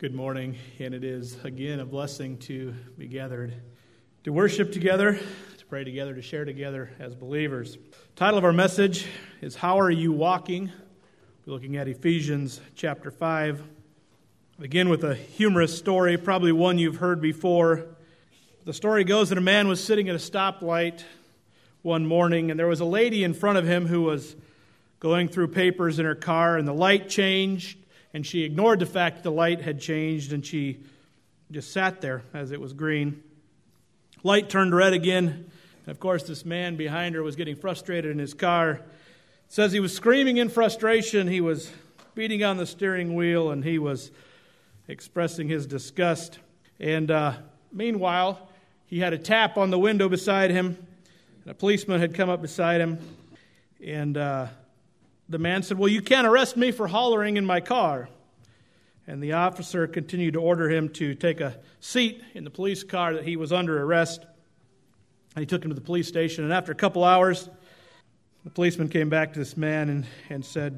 Good morning, and it is again a blessing to be gathered, to worship together, to pray together, to share together as believers. The title of our message is How Are You Walking? We're looking at Ephesians chapter 5. I begin with a humorous story, probably one you've heard before. The story goes that a man was sitting at a stoplight one morning, and there was a lady in front of him who was going through papers in her car, and the light changed. And she ignored the fact that the light had changed, and she just sat there as it was green. Light turned red again, and of course this man behind her was getting frustrated in his car. It says he was screaming in frustration, he was beating on the steering wheel, and he was expressing his disgust. And meanwhile, he had a tap on the window beside him, and a policeman had come up beside him, and the man said, "Well, you can't arrest me for hollering in my car." And the officer continued to order him to take a seat in the police car that he was under arrest. And he took him to the police station. And after a couple hours, the policeman came back to this man and said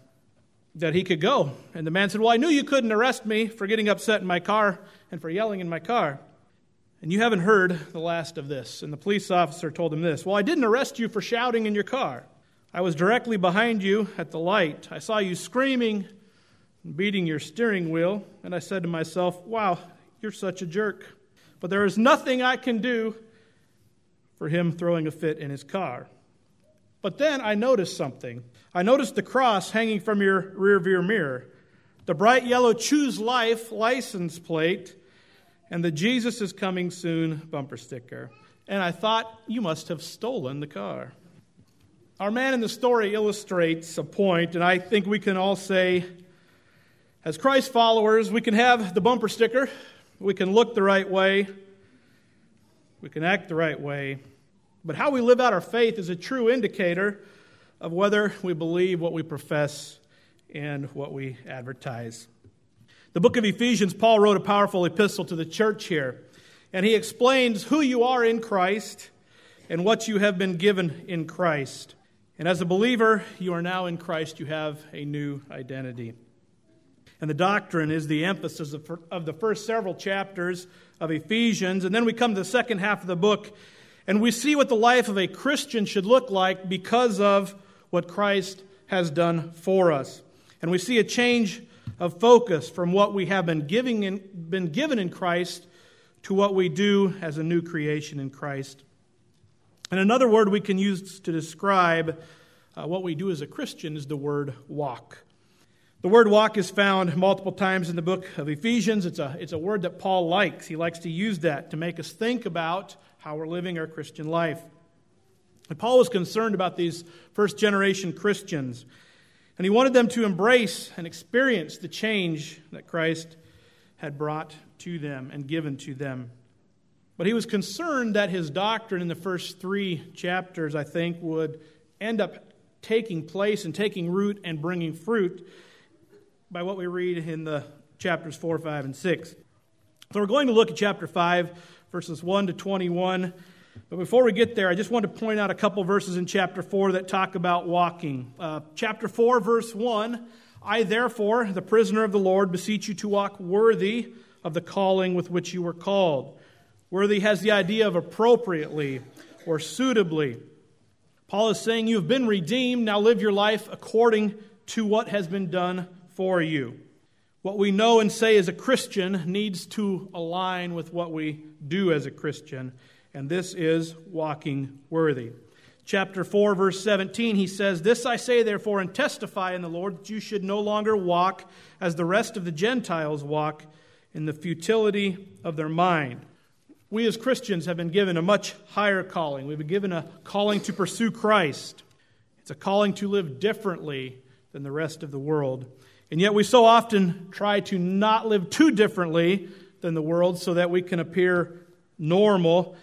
that he could go. And the man said, "Well, I knew you couldn't arrest me for getting upset in my car and for yelling in my car. And you haven't heard the last of this." And the police officer told him this: "Well, I didn't arrest you for shouting in your car. I was directly behind you at the light. I saw you screaming and beating your steering wheel, and I said to myself, wow, you're such a jerk. But there is nothing I can do for him throwing a fit in his car. But then I noticed something. I noticed the cross hanging from your rearview mirror, the bright yellow Choose Life license plate, and the Jesus is Coming Soon bumper sticker. And I thought, you must have stolen the car." Our man in the story illustrates a point, and I think we can all say, as Christ followers, we can have the bumper sticker, we can look the right way, we can act the right way, but how we live out our faith is a true indicator of whether we believe what we profess and what we advertise. The book of Ephesians, Paul wrote a powerful epistle to the church here, and he explains who you are in Christ and what you have been given in Christ. And as a believer, you are now in Christ. You have a new identity. And the doctrine is the emphasis of the first several chapters of Ephesians. And then we come to the second half of the book, and we see what the life of a Christian should look like because of what Christ has done for us. And we see a change of focus from what we have been given in Christ to what we do as a new creation in Christ. And another word we can use to describe what we do as a Christian is the word walk. The word walk is found multiple times in the book of Ephesians. It's a word that Paul likes. He likes to use that to make us think about how we're living our Christian life. And Paul was concerned about these first generation Christians, and he wanted them to embrace and experience the change that Christ had brought to them and given to them. But he was concerned that his doctrine in the first 3 chapters, I think, would end up taking place and taking root and bringing fruit by what we read in the chapters 4, 5, and 6. So we're going to look at chapter 5, verses 1 to 21. But before we get there, I just want to point out a couple verses in chapter 4 that talk about walking. Chapter 4, verse 1, "I therefore, the prisoner of the Lord, beseech you to walk worthy of the calling with which you were called." Worthy has the idea of appropriately or suitably. Paul is saying you have been redeemed, now live your life according to what has been done for you. What we know and say as a Christian needs to align with what we do as a Christian, and this is walking worthy. Chapter 4, verse 17, he says, "This I say therefore and testify in the Lord that you should no longer walk as the rest of the Gentiles walk in the futility of their mind." We as Christians have been given a much higher calling. We've been given a calling to pursue Christ. It's a calling to live differently than the rest of the world. And yet we so often try to not live too differently than the world so that we can appear normal.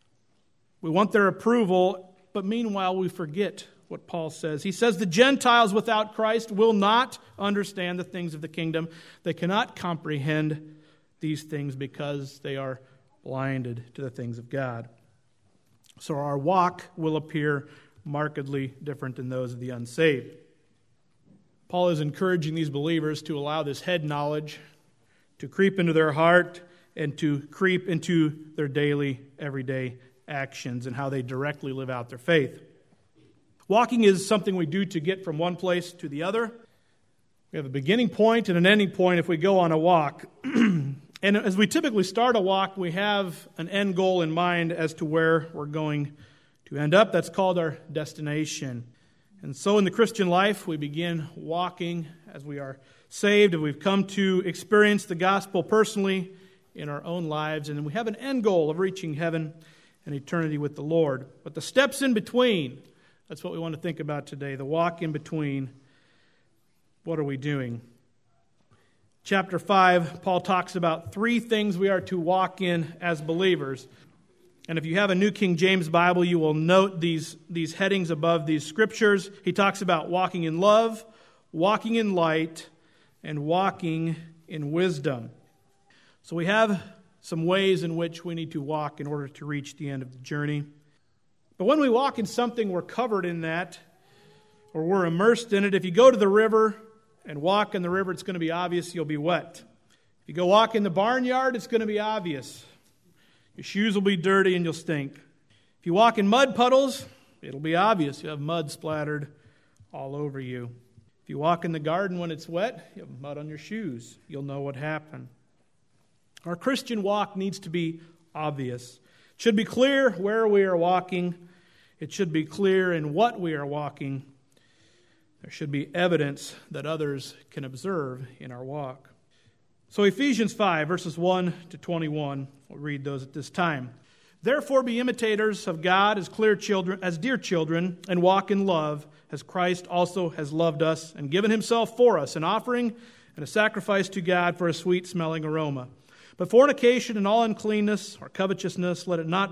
We want their approval, but meanwhile we forget what Paul says. He says the Gentiles without Christ will not understand the things of the kingdom. They cannot comprehend these things because they are blinded to the things of God. So our walk will appear markedly different than those of the unsaved. Paul is encouraging these believers to allow this head knowledge to creep into their heart and to creep into their daily, everyday actions and how they directly live out their faith. Walking is something we do to get from one place to the other. We have a beginning point and an ending point if we go on a walk. And as we typically start a walk, we have an end goal in mind as to where we're going to end up. That's called our destination. And so in the Christian life, we begin walking as we are saved, and we've come to experience the gospel personally in our own lives, and then we have an end goal of reaching heaven and eternity with the Lord. But the steps in between, that's what we want to think about today, the walk in between. What are we doing? Chapter 5, Paul talks about 3 things we are to walk in as believers. And if you have a New King James Bible, you will note these headings above these scriptures. He talks about walking in love, walking in light, and walking in wisdom. So we have some ways in which we need to walk in order to reach the end of the journey. But when we walk in something, we're covered in that, or we're immersed in it. If you go to the river and walk in the river, it's going to be obvious you'll be wet. If you go walk in the barnyard, it's going to be obvious. Your shoes will be dirty and you'll stink. If you walk in mud puddles, it'll be obvious. You have mud splattered all over you. If you walk in the garden when it's wet, you have mud on your shoes. You'll know what happened. Our Christian walk needs to be obvious. It should be clear where we are walking. It should be clear in what we are walking. There should be evidence that others can observe in our walk. So Ephesians 5, verses 1 to 21, we'll read those at this time. Therefore be imitators of God as dear children, and walk in love, as Christ also has loved us and given himself for us, an offering and a sacrifice to God for a sweet-smelling aroma. But fornication and all uncleanness or covetousness, let it not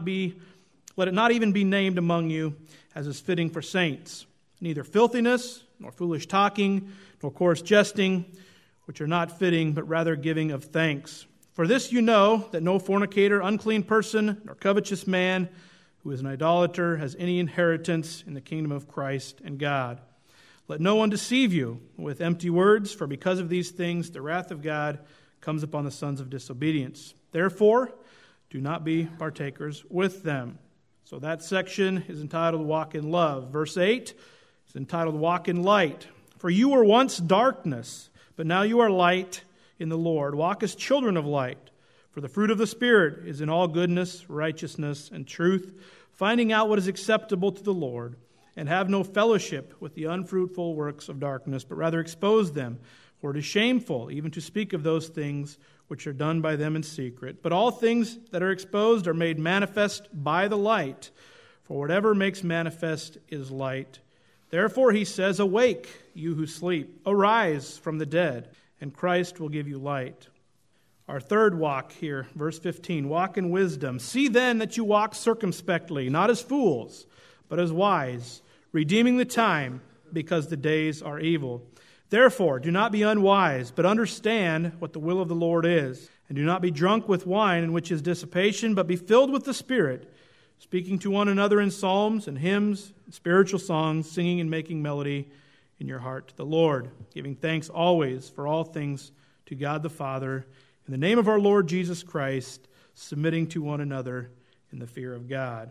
even be named among you, as is fitting for saints. Neither filthiness, nor foolish talking, nor coarse jesting, which are not fitting, but rather giving of thanks. For this you know, that no fornicator, unclean person, nor covetous man, who is an idolater, has any inheritance in the kingdom of Christ and God. Let no one deceive you with empty words, for because of these things the wrath of God comes upon the sons of disobedience. Therefore, do not be partakers with them. So that section is entitled Walk in Love. Verse 8 is entitled Walk in Light. For you were once darkness, but now you are light in the Lord. Walk as children of light. For the fruit of the Spirit is in all goodness, righteousness, and truth, finding out what is acceptable to the Lord, and have no fellowship with the unfruitful works of darkness, but rather expose them. For it is shameful even to speak of those things which are done by them in secret. But all things that are exposed are made manifest by the light. For whatever makes manifest is light. Therefore he says, awake, you who sleep. Arise from the dead, and Christ will give you light. Our third walk here, verse 15, walk in wisdom. See then that you walk circumspectly, not as fools, but as wise, redeeming the time, because the days are evil. Therefore, do not be unwise, but understand what the will of the Lord is. And do not be drunk with wine, in which is dissipation, but be filled with the Spirit, speaking to one another in psalms and hymns, and spiritual songs, singing and making melody in your heart to the Lord, giving thanks always for all things to God the Father, in the name of our Lord Jesus Christ, submitting to one another in the fear of God.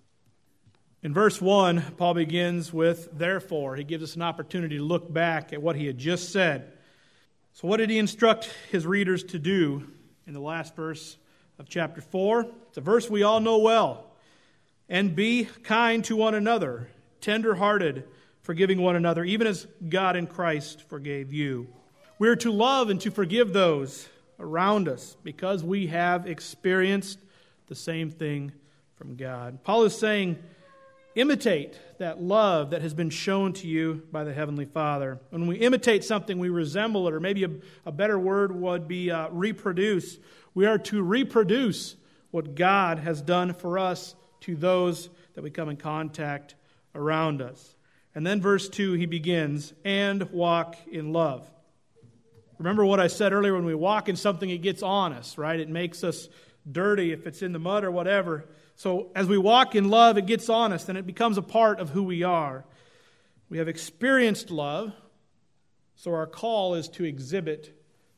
In verse 1, Paul begins with, therefore. He gives us an opportunity to look back at what he had just said. So what did he instruct his readers to do in the last verse of chapter 4? It's a verse we all know well. And be kind to one another, tender-hearted, forgiving one another, even as God in Christ forgave you. We are to love and to forgive those around us because we have experienced the same thing from God. Paul is saying, imitate that love that has been shown to you by the Heavenly Father. When we imitate something, we resemble it, or maybe a better word would be reproduce. We are to reproduce what God has done for us to those that we come in contact around us. And then verse 2, he begins, and walk in love. Remember what I said earlier, when we walk in something, it gets on us, right? It makes us dirty if it's in the mud or whatever. So as we walk in love, it gets on us, and it becomes a part of who we are. We have experienced love, so our call is to exhibit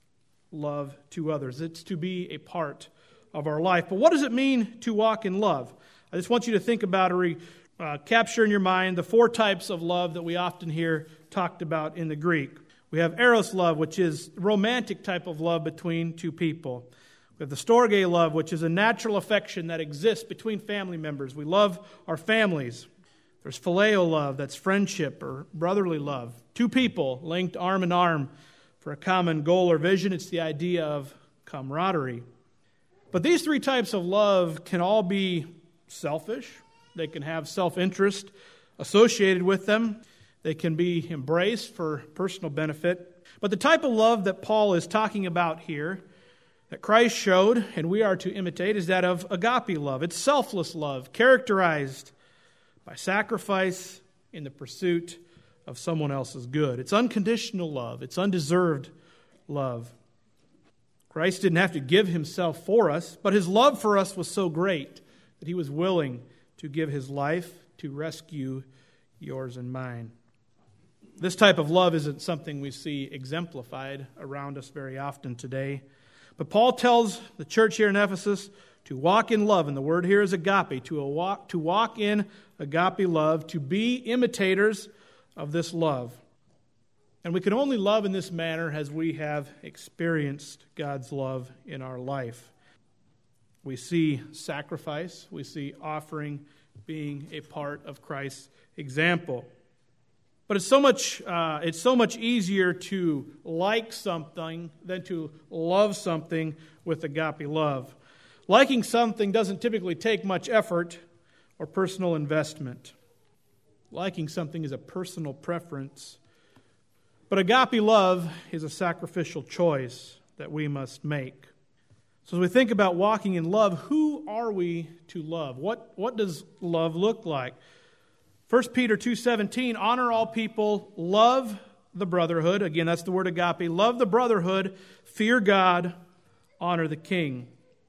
love to others. It's to be a part of our life. But what does it mean to walk in love? I just want you to think about or capture in your mind the 4 types of love that we often hear talked about in the Greek. We have eros love, which is romantic type of love between two people. We have the storge love, which is a natural affection that exists between family members. We love our families. There's phileo love, that's friendship or brotherly love. Two people linked arm in arm for a common goal or vision. It's the idea of camaraderie. But these 3 types of love can all be selfish. They can have self-interest associated with them. They can be embraced for personal benefit. But the type of love that Paul is talking about here, that Christ showed and we are to imitate, is that of agape love. It's selfless love, characterized by sacrifice in the pursuit of someone else's good. It's unconditional love. It's undeserved love. Christ didn't have to give himself for us, but his love for us was so great that he was willing to give his life to rescue yours and mine. This type of love isn't something we see exemplified around us very often today. But Paul tells the church here in Ephesus to walk in love, and the word here is agape, to walk in agape love, to be imitators of this love. And we can only love in this manner as we have experienced God's love in our life. We see sacrifice, we see offering being a part of Christ's example. But it's so much easier to like something than to love something with agape love. Liking something doesn't typically take much effort or personal investment. Liking something is a personal preference. But agape love is a sacrificial choice that we must make. So as we think about walking in love, who are we to love? What does love look like? 1 Peter 2:17, honor all people, love the brotherhood. Again, that's the word agape. Love the brotherhood, fear God, honor the king.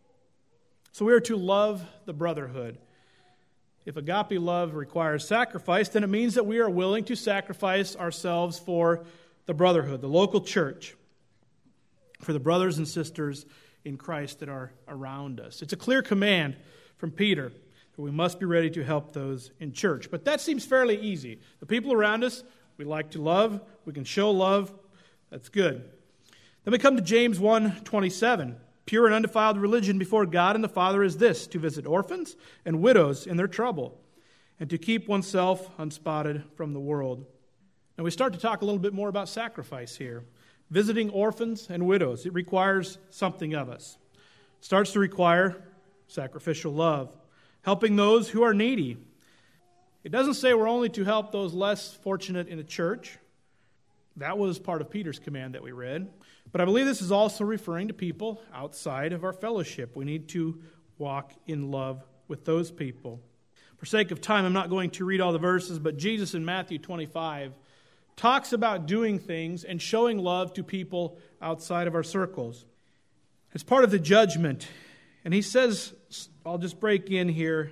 So we are to love the brotherhood. If agape love requires sacrifice, then it means that we are willing to sacrifice ourselves for the brotherhood, the local church, for the brothers and sisters in Christ that are around us. It's a clear command from Peter that we must be ready to help those in church. But that seems fairly easy. The people around us, we like to love. We can show love. That's good. Then we come to James 1:27. Pure and undefiled religion before God and the Father is this, to visit orphans and widows in their trouble, and to keep oneself unspotted from the world. Now we start to talk a little bit more about sacrifice here. Visiting orphans and widows, it requires something of us. It starts to require sacrificial love. Helping those who are needy. It doesn't say we're only to help those less fortunate in the church. That was part of Peter's command that we read. But I believe this is also referring to people outside of our fellowship. We need to walk in love with those people. For sake of time, I'm not going to read all the verses, but Jesus in Matthew 25 talks about doing things and showing love to people outside of our circles. It's part of the judgment. And he says, I'll just break in here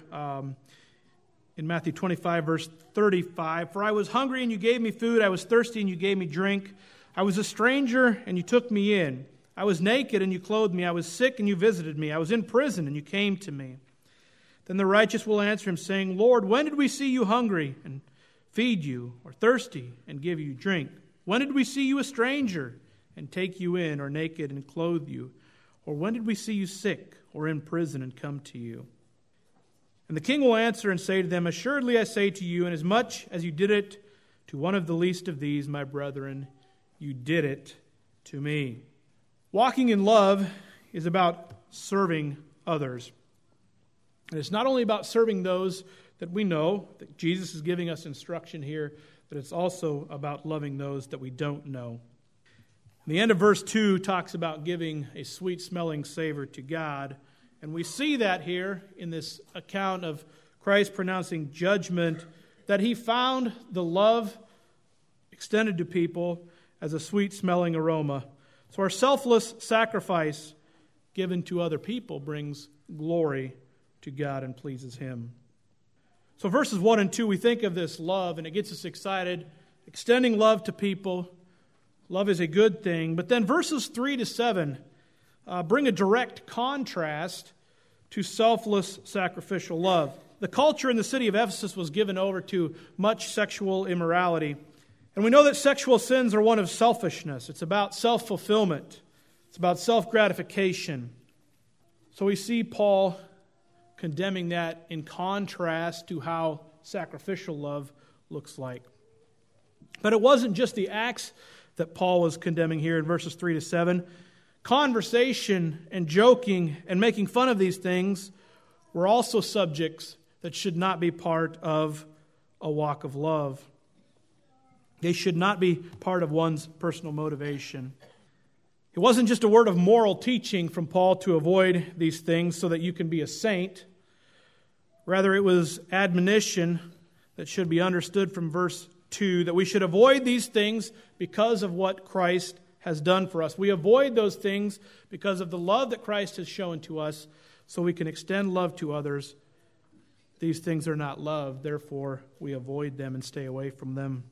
in Matthew 25, verse 35. For I was hungry and you gave me food. I was thirsty and you gave me drink. I was a stranger and you took me in. I was naked and you clothed me. I was sick and you visited me. I was in prison and you came to me. Then the righteous will answer him, saying, Lord, when did we see you hungry and feed you, or thirsty and give you drink? When did we see you a stranger and take you in, or naked and clothe you? Or when did we see you sick or in prison and come to you? And the king will answer and say to them, assuredly I say to you, inasmuch as you did it to one of the least of these, my brethren, you did it to me. Walking in love is about serving others. And it's not only about serving those that we know, that Jesus is giving us instruction here, but it's also about loving those that we don't know. The end of verse 2 talks about giving a sweet-smelling savor to God. And we see that here in this account of Christ pronouncing judgment, that he found the love extended to people as a sweet-smelling aroma. So our selfless sacrifice given to other people brings glory to God and pleases him. So verses 1 and 2, we think of this love, and it gets us excited, extending love to people, Love is a good thing. But then verses 3 to 7 bring a direct contrast to selfless sacrificial love. The culture in the city of Ephesus was given over to much sexual immorality. And we know that sexual sins are one of selfishness. It's about self-fulfillment. It's about self-gratification. So we see Paul condemning that in contrast to how sacrificial love looks like. But it wasn't just the acts that Paul was condemning here in verses 3 to 7. Conversation and joking and making fun of these things were also subjects that should not be part of a walk of love. They should not be part of one's personal motivation. It wasn't just a word of moral teaching from Paul to avoid these things so that you can be a saint. Rather, it was admonition that should be understood from verse 2, that we should avoid these things because of what Christ has done for us. We avoid those things because of the love that Christ has shown to us, so we can extend love to others. These things are not love, therefore we avoid them and stay away from them.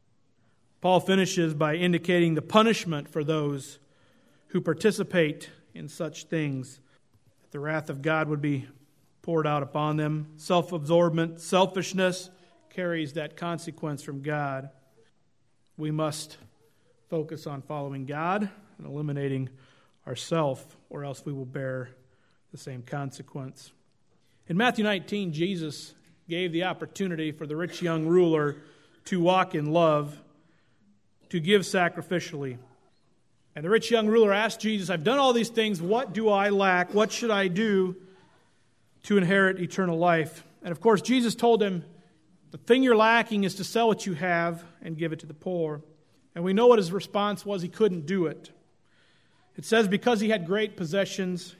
Paul finishes by indicating the punishment for those who participate in such things. The wrath of God would be poured out upon them. Self-absorbment, selfishness carries that consequence from God. We must focus on following God and eliminating ourselves, or else we will bear the same consequence. In Matthew 19, Jesus gave the opportunity for the rich young ruler to walk in love, to give sacrificially. And the rich young ruler asked Jesus, I've done all these things, what do I lack? What should I do to inherit eternal life? And of course, Jesus told him, the thing you're lacking is to sell what you have and give it to the poor. And we know what his response was. He couldn't do it. It says because he had great possessions,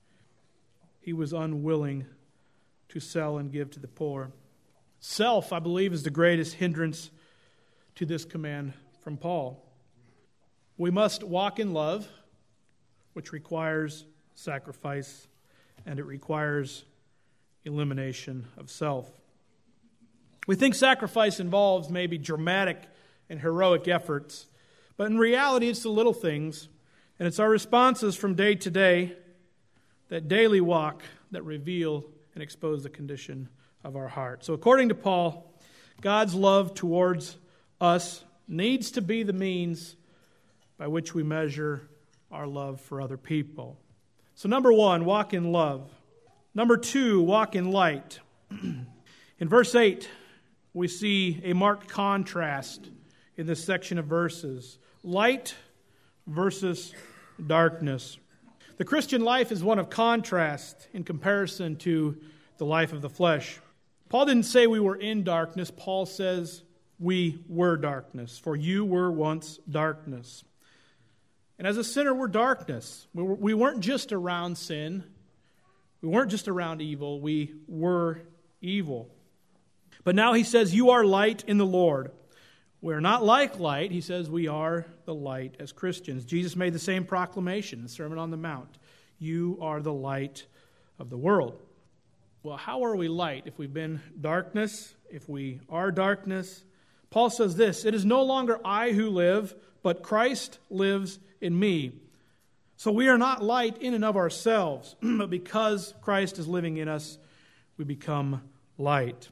he was unwilling to sell and give to the poor. Self, I believe, is the greatest hindrance to this command from Paul. We must walk in love, which requires sacrifice, and it requires elimination of self. We think sacrifice involves maybe dramatic and heroic efforts, but in reality it's the little things, and it's our responses from day to day, that daily walk, that reveal and expose the condition of our heart. So according to Paul, God's love towards us needs to be the means by which we measure our love for other people. So number 1, walk in love. Number 2, walk in light. In verse 8, we see a marked contrast in this section of verses. Light versus darkness. The Christian life is one of contrast in comparison to the life of the flesh. Paul didn't say we were in darkness. Paul says we were darkness. For you were once darkness. And as a sinner, we're darkness. We weren't just around sin. We weren't just around evil. We were evil. But now he says, you are light in the Lord. We're not like light. He says we are the light as Christians. Jesus made the same proclamation in the Sermon on the Mount. You are the light of the world. Well, how are we light if we've been darkness, if we are darkness? Paul says this, it is no longer I who live, but Christ lives in me. So we are not light in and of ourselves, but because Christ is living in us, we become light.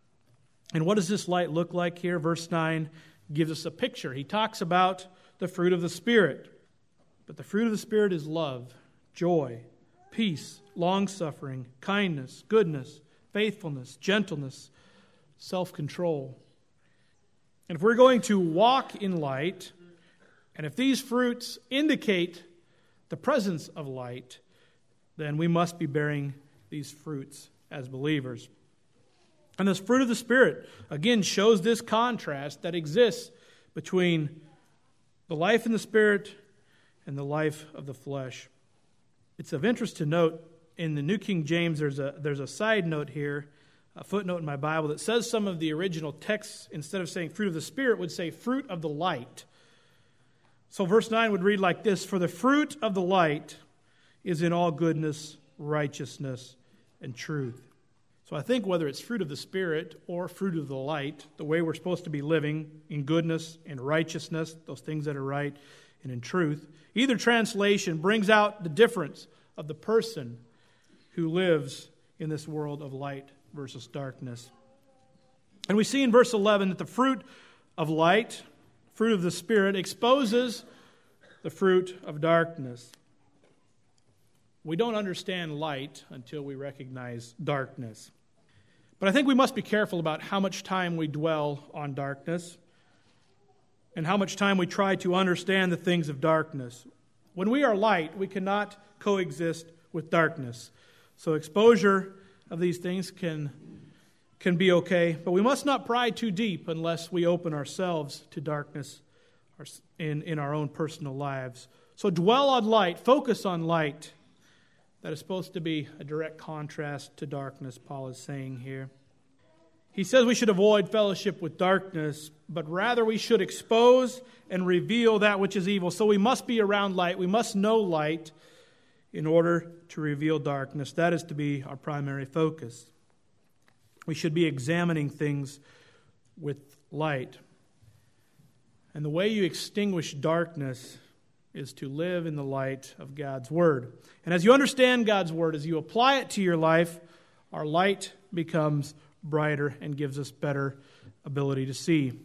And what does this light look like here? Verse 9 gives us a picture. He talks about the fruit of the Spirit. But the fruit of the Spirit is love, joy, peace, long-suffering, kindness, goodness, faithfulness, gentleness, self-control. And if we're going to walk in light, and if these fruits indicate the presence of light, then we must be bearing these fruits as believers. And this fruit of the Spirit, again, shows this contrast that exists between the life in the Spirit and the life of the flesh. It's of interest to note, in the New King James, there's a side note here, a footnote in my Bible, that says some of the original texts, instead of saying fruit of the Spirit, would say fruit of the light. So verse 9 would read like this, for the fruit of the light is in all goodness, righteousness, and truth. So I think whether it's fruit of the Spirit or fruit of the light, the way we're supposed to be living in goodness, in righteousness, those things that are right, and in truth, either translation brings out the difference of the person who lives in this world of light versus darkness. And we see in verse 11 that the fruit of light, fruit of the Spirit, exposes the fruit of darkness. We don't understand light until we recognize darkness. But I think we must be careful about how much time we dwell on darkness and how much time we try to understand the things of darkness. When we are light, we cannot coexist with darkness. So exposure of these things can be okay, but we must not pry too deep unless we open ourselves to darkness in our own personal lives. So dwell on light, focus on light. That is supposed to be a direct contrast to darkness, Paul is saying here. He says we should avoid fellowship with darkness, but rather we should expose and reveal that which is evil. So we must be around light. We must know light in order to reveal darkness. That is to be our primary focus. We should be examining things with light. And the way you extinguish darkness is to live in the light of God's Word. And as you understand God's Word, as you apply it to your life, our light becomes brighter and gives us better ability to see.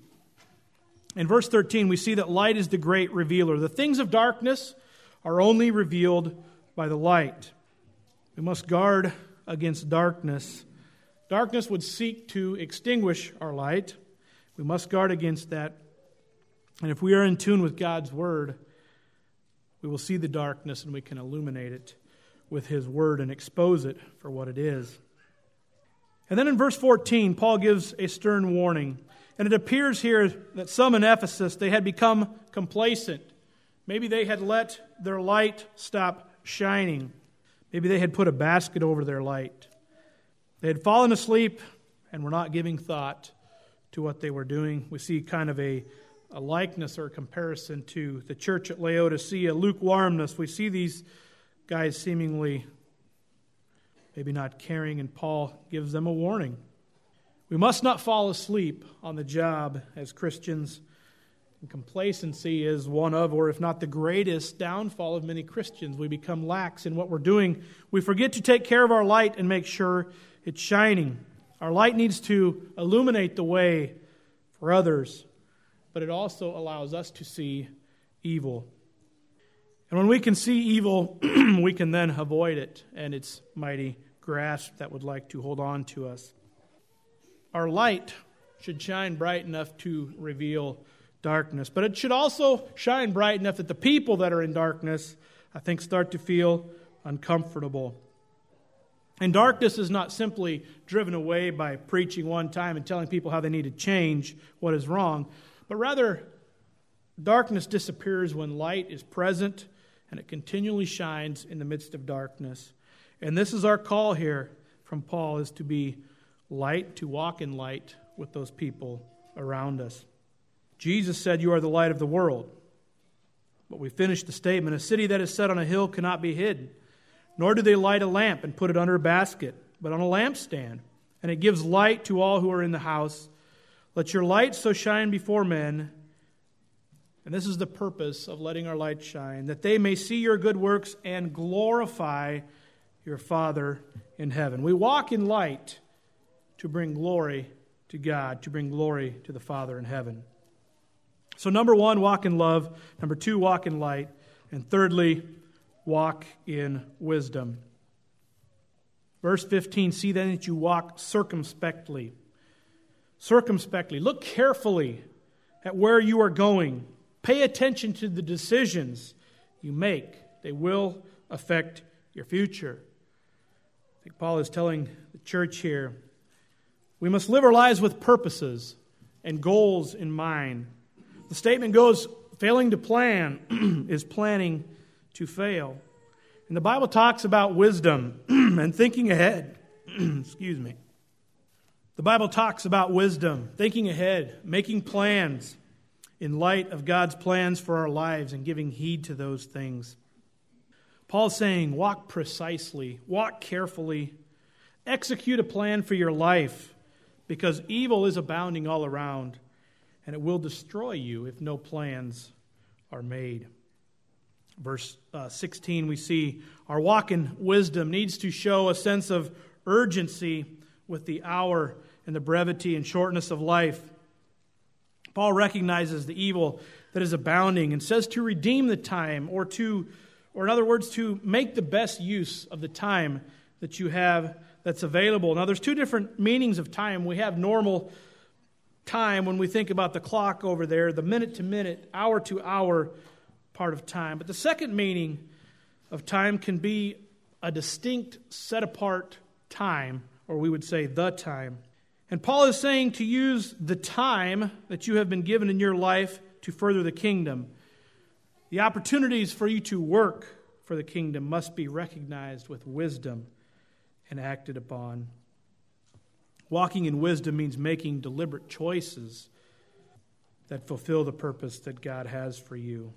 In verse 13, we see that light is the great revealer. The things of darkness are only revealed by the light. We must guard against darkness. Darkness would seek to extinguish our light. We must guard against that. And if we are in tune with God's Word, we will see the darkness and we can illuminate it with His Word and expose it for what it is. And then in verse 14, Paul gives a stern warning. And it appears here that some in Ephesus, they had become complacent. Maybe they had let their light stop shining. Maybe they had put a basket over their light. They had fallen asleep and were not giving thought to what they were doing. We see kind of a likeness or a comparison to the church at Laodicea, lukewarmness. We see these guys seemingly maybe not caring, and Paul gives them a warning. We must not fall asleep on the job as Christians. And complacency is one of, or if not the greatest, downfall of many Christians. We become lax in what we're doing. We forget to take care of our light and make sure it's shining. Our light needs to illuminate the way for others, but it also allows us to see evil. And when we can see evil, we can then avoid it and its mighty grasp that would like to hold on to us. Our light should shine bright enough to reveal darkness, but it should also shine bright enough that the people that are in darkness, I think, start to feel uncomfortable. And darkness is not simply driven away by preaching one time and telling people how they need to change what is wrong, but rather darkness disappears when light is present and it continually shines in the midst of darkness. And this is our call here from Paul, is to be light, to walk in light with those people around us. Jesus said, "You are the light of the world." But we finish the statement, "A city that is set on a hill cannot be hidden. Nor do they light a lamp and put it under a basket, but on a lampstand. And it gives light to all who are in the house. Let your light so shine before men." And this is the purpose of letting our light shine, "that they may see your good works and glorify your Father in heaven." We walk in light to bring glory to God, to bring glory to the Father in heaven. So 1, walk in love. 2, walk in light. And thirdly, walk in wisdom. Verse 15, "See then that you walk circumspectly." Circumspectly. Look carefully at where you are going. Pay attention to the decisions you make. They will affect your future. I think Paul is telling the church here, we must live our lives with purposes and goals in mind. The statement goes, failing to plan is planning to fail. And the Bible talks about wisdom and thinking ahead. Excuse me. The Bible talks about wisdom, thinking ahead, making plans in light of God's plans for our lives and giving heed to those things. Paul's saying, walk precisely, walk carefully, Execute a plan for your life, because evil is abounding all around, and it will destroy you if no plans are made. Verse 16, we see our walk in wisdom needs to show a sense of urgency with the hour and the brevity and shortness of life. Paul recognizes the evil that is abounding and says to redeem the time, or in other words, to make the best use of the time that you have that's available. Now, there's two different meanings of time. We have normal time when we think about the clock over there, the minute to minute, hour to hour part of time. But the second meaning of time can be a distinct, set apart time, or we would say the time. And Paul is saying to use the time that you have been given in your life to further the kingdom. The opportunities for you to work for the kingdom must be recognized with wisdom and acted upon. Walking in wisdom means making deliberate choices that fulfill the purpose that God has for you.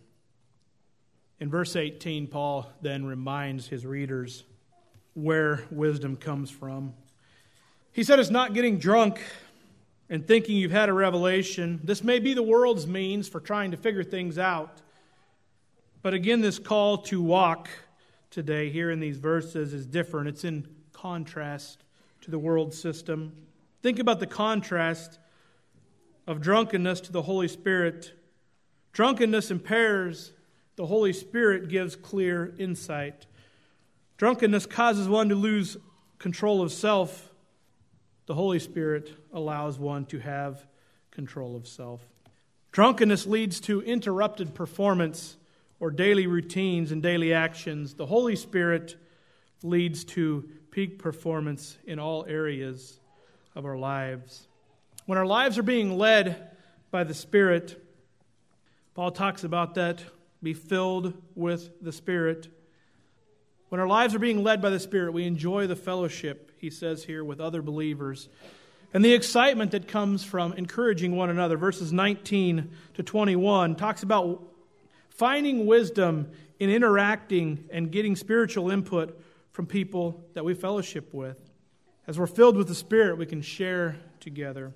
In verse 18, Paul then reminds his readers where wisdom comes from. He said it's not getting drunk and thinking you've had a revelation. This may be the world's means for trying to figure things out. But again, this call to walk today here in these verses is different. It's in contrast to the world system. Think about the contrast of drunkenness to the Holy Spirit. Drunkenness impairs. The Holy Spirit gives clear insight. Drunkenness causes one to lose control of self. The Holy Spirit allows one to have control of self. Drunkenness leads to interrupted performance or daily routines and daily actions. The Holy Spirit leads to peak performance in all areas of our lives. When our lives are being led by the Spirit, Paul talks about that, be filled with the Spirit. When our lives are being led by the Spirit, we enjoy the fellowship, he says here, with other believers, and the excitement that comes from encouraging one another. Verses 19 to 21 talks about finding wisdom in interacting and getting spiritual input from people that we fellowship with. As we're filled with the Spirit, we can share together.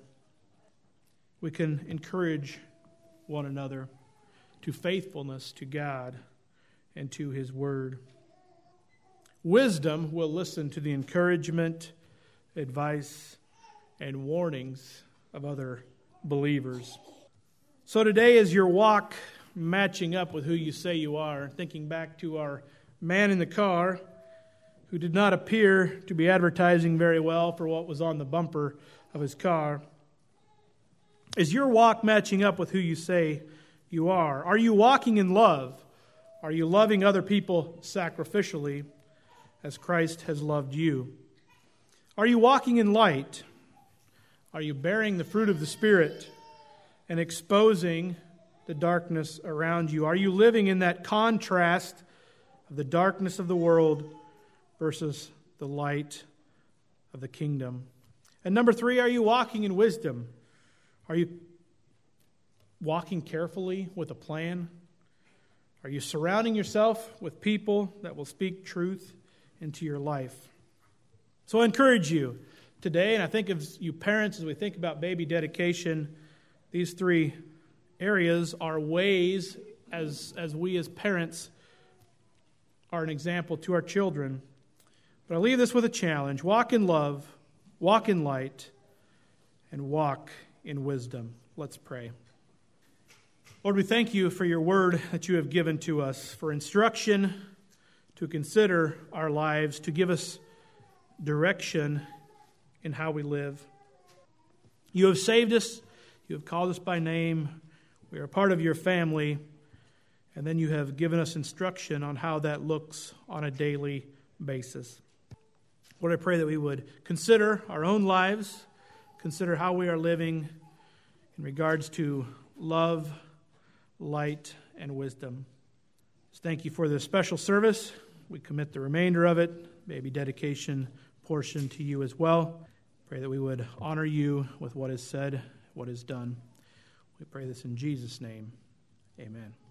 We can encourage one another to faithfulness to God and to His Word. Wisdom will listen to the encouragement, advice, and warnings of other believers. So today, is your walk matching up with who you say you are? Thinking back to our man in the car who did not appear to be advertising very well for what was on the bumper of his car. Is your walk matching up with who you say you are? Are you walking in love? Are you loving other people sacrificially as Christ has loved you? Are you walking in light? Are you bearing the fruit of the Spirit and exposing the darkness around you? Are you living in that contrast of the darkness of the world versus the light of the kingdom? And number 3, are you walking in wisdom? Are you walking carefully with a plan? Are you surrounding yourself with people that will speak truth into your life? So I encourage you today, and I think of you parents as we think about baby dedication, these 3 areas are ways as we as parents are an example to our children. But I leave this with a challenge. Walk in love, walk in light, and walk in wisdom. Let's pray. Lord, we thank you for your word that you have given to us, for instruction, to consider our lives, to give us direction in how we live. You have saved us. You have called us by name. We are a part of your family. And then you have given us instruction on how that looks on a daily basis. Lord, I pray that we would consider our own lives, consider how we are living in regards to love, light, and wisdom. Just thank you for this special service. We commit the remainder of it, baby dedication portion, to you as well. Pray that we would honor you with what is said, what is done. We pray this in Jesus' name. Amen.